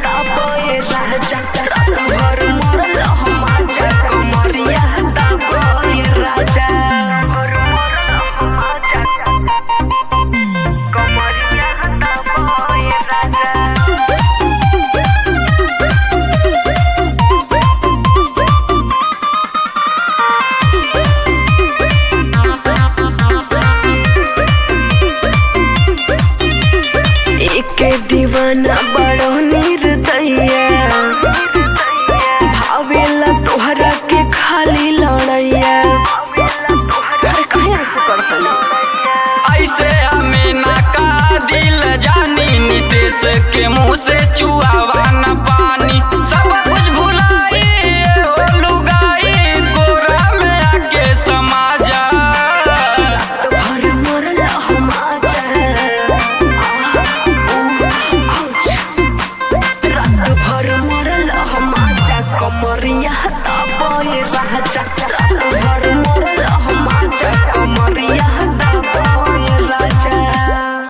ताबे राजा रात भर मरल हम आजा कमरिया ताबे राजा भर मरल हम आजा कमरिया ताबे राजा। एके दीवाना बड़ो निर्दया भावेला तोहरा के खाली लड़ैया। अरे काहे ऐसे करतनी ऐसे हमें ना का दिल जानी नितेश के मुंह से चुआवा न पानी सब कुछ भुलाई हो लुगाई कोरा में आके समा जा। भर मरल हम आजा रात भर मरल हम आजा कमरिया